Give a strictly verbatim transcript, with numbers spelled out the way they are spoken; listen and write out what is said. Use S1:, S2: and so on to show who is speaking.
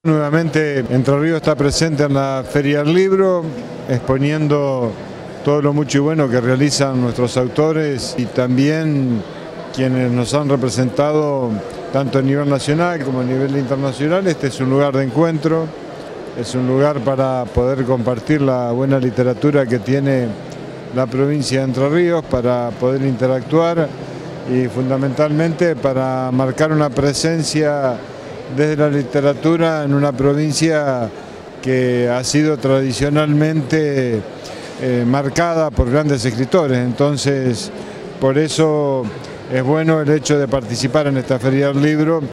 S1: Nuevamente Entre Ríos está presente en la Feria del Libro, exponiendo todo lo mucho y bueno que realizan nuestros autores y también quienes nos han representado tanto a nivel nacional como a nivel internacional. Este es un lugar de encuentro, es un lugar para poder compartir la buena literatura que tiene la provincia de Entre Ríos, para poder interactuar y fundamentalmente para marcar una presencia desde la literatura en una provincia que ha sido tradicionalmente eh, marcada por grandes escritores. Entonces, por eso es bueno el hecho de participar en esta Feria del Libro.